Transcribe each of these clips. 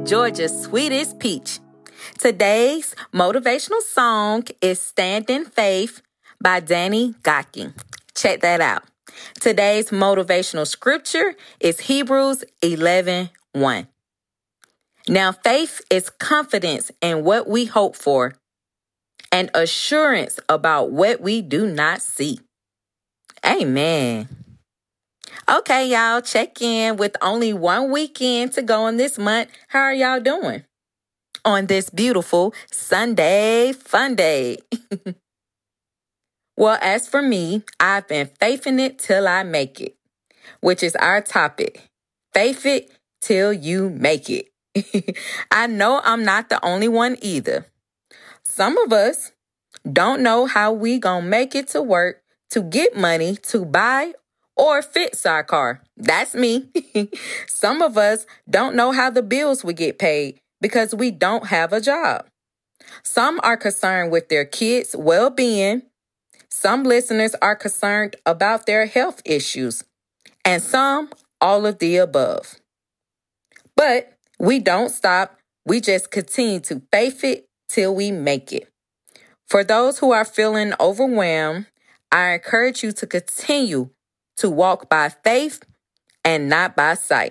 Georgia's sweetest peach. Today's motivational song is Stand in Faith by Danny Gocking. Check that out. Today's motivational scripture is Hebrews 11:1. Now, faith is confidence in what we hope for and assurance about what we do not see. Amen. Okay, y'all, check in with only one weekend to go in this month. How are y'all doing on this beautiful Sunday fun day? Well, as for me, I've been faithing it till I make it, which is our topic. Faith it till you make it. I know I'm not the only one either. Some of us don't know how we gonna make it to work to get money to buy or fix our car. That's me. Some of us don't know how the bills will get paid because we don't have a job. Some are concerned with their kids' well-being. Some listeners are concerned about their health issues. And some, all of the above. But we don't stop. We just continue to faith it till we make it. For those who are feeling overwhelmed, I encourage you to continue to walk by faith and not by sight.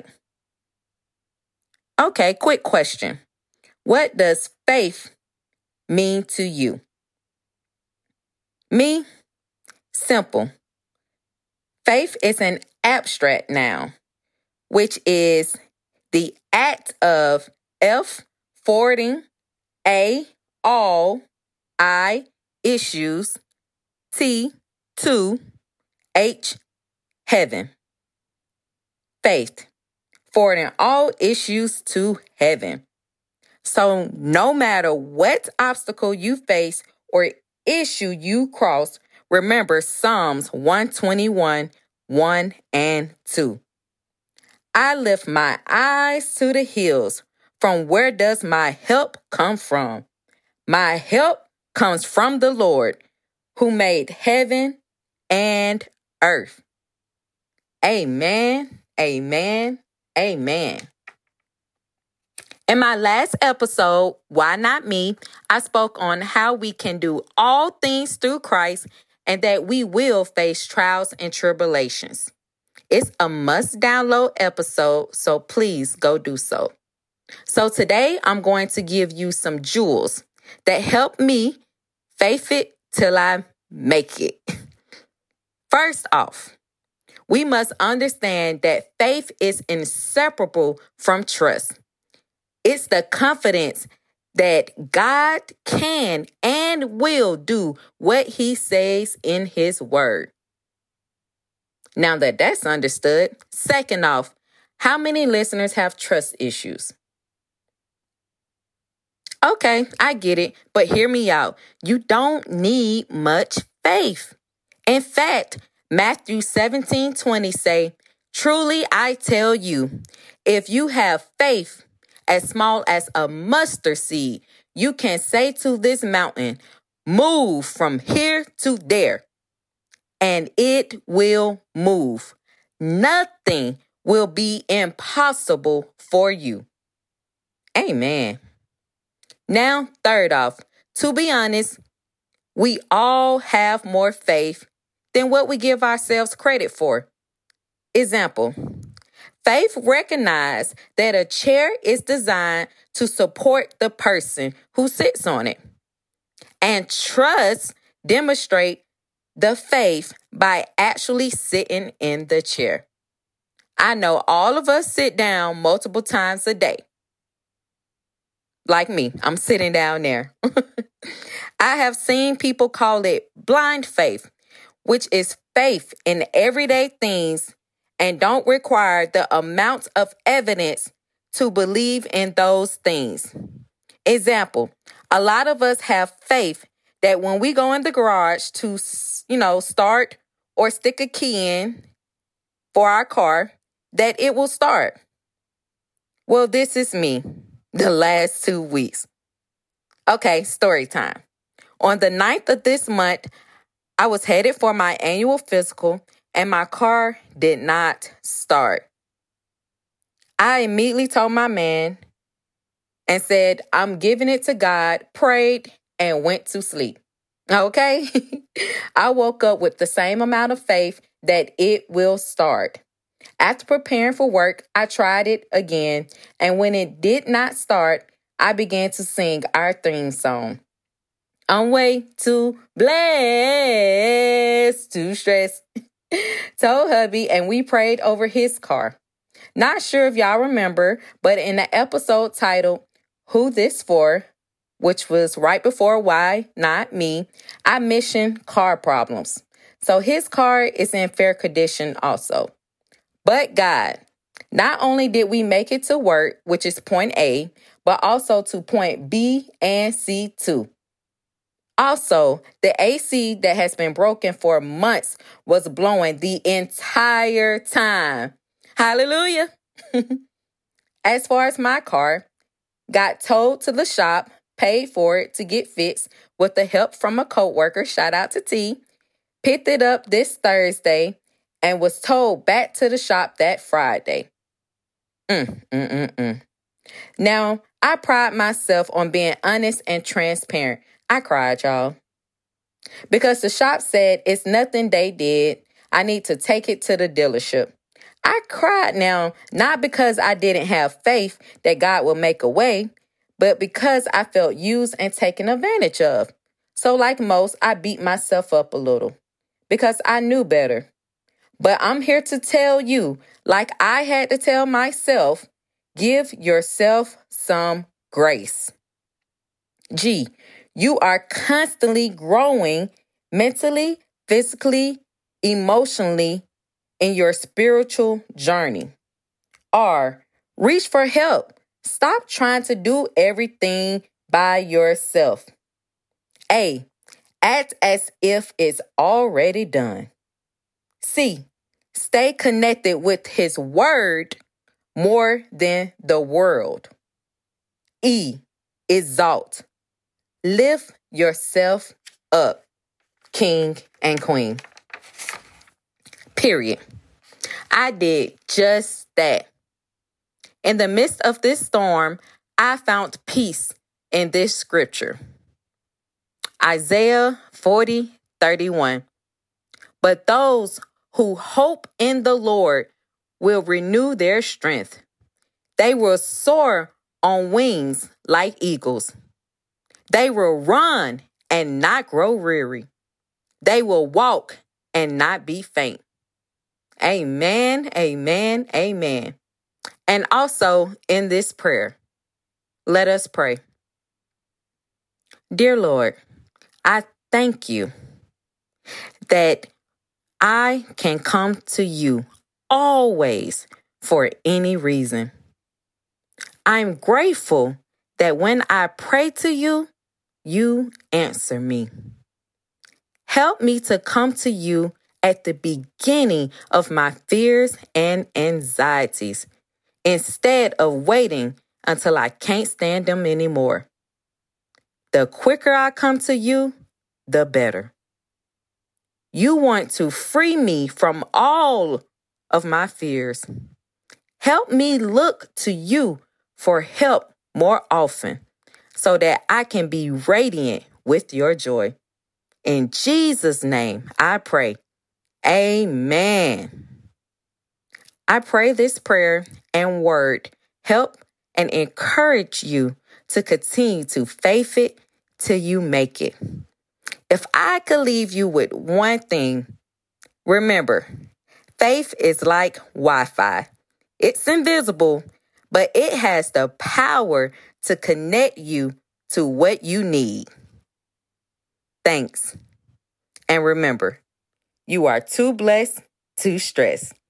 Okay, quick question. What does faith mean to you? Me? Simple. Faith is an abstract noun, which is the act of F, forwarding, A, all, I, issues, T, to, H, heaven. Faith, forwarding all issues to heaven. So no matter what obstacle you face or issue you cross, remember Psalms 121, 1 and 2. I lift my eyes to the hills. From where does my help come from? My help comes from the Lord, who made heaven and earth. Amen, amen, amen. In my last episode, Why Not Me, I spoke on how we can do all things through Christ and that we will face trials and tribulations. It's a must download episode, so please go do so. So today, I'm going to give you some jewels that help me faith it till I make it. First off, we must understand that faith is inseparable from trust. It's the confidence that God can and will do what he says in his word. Now that that's understood, second off, how many listeners have trust issues? Okay, I get it, but hear me out. You don't need much faith. In fact, Matthew 17:20 say, truly I tell you, if you have faith as small as a mustard seed, you can say to this mountain, move from here to there, and it will move. Nothing will be impossible for you. Amen. Now, third off, to be honest, we all have more faith than what we give ourselves credit for. Example, faith recognizes that a chair is designed to support the person who sits on it. And trust demonstrates the faith by actually sitting in the chair. I know all of us sit down multiple times a day. Like me, I'm sitting down there. I have seen people call it blind faith, which is faith in everyday things and don't require the amount of evidence to believe in those things. Example, a lot of us have faith that when we go in the garage to, start or stick a key in for our car, that it will start. Well, this is me the last 2 weeks. Okay, story time. On the 9th of this month, I was headed for my annual physical and my car did not start. I immediately told my man, and said, I'm giving it to God, prayed, and went to sleep. Okay? I woke up with the same amount of faith that it will start. After preparing for work, I tried it again, and when it did not start, I began to sing our theme song. On way to bless, too stressed, told hubby, and we prayed over his car. Not sure if y'all remember, but in the episode titled, Who This For?, which was right before Why Not Me, I mentioned car problems. So his car is in fair condition also. But God, not only did we make it to work, which is point A, but also to point B and C too. Also, the AC that has been broken for months was blowing the entire time. Hallelujah. As far as my car, got towed to the shop, paid for it to get fixed with the help from a coworker, shout out to T, picked it up this Thursday, and was towed back to the shop that Friday. Now, I pride myself on being honest and transparent. I cried, y'all. Because the shop said it's nothing they did. I need to take it to the dealership. I cried now, not because I didn't have faith that God will make a way, but because I felt used and taken advantage of. So like most, I beat myself up a little because I knew better. But I'm here to tell you, like I had to tell myself, give yourself some grace. G, you are constantly growing mentally, physically, emotionally in your spiritual journey. R, reach for help. Stop trying to do everything by yourself. A, act as if it's already done. C, stay connected with His Word more than the world. E, exalt. Lift yourself up, king and queen. Period. I did just that. In the midst of this storm, I found peace in this scripture. Isaiah 40:31. But those who hope in the Lord will renew their strength. They will soar on wings like eagles. They will run and not grow weary. They will walk and not be faint. Amen, amen, amen. And also in this prayer, let us pray. Dear Lord, I thank you that I can come to you always for any reason. I'm grateful that when I pray to you, you answer me. Help me to come to you at the beginning of my fears and anxieties, instead of waiting until I can't stand them anymore. The quicker I come to you, the better. You want to free me from all of my fears. Help me look to you for help more often so that I can be radiant with your joy. In Jesus' name, I pray. Amen. I pray this prayer and word help and encourage you to continue to faith it till you make it. If I could leave you with one thing, remember, faith is like Wi-Fi. It's invisible, but it has the power to connect you to what you need. Thanks. And remember, you are too blessed to stress.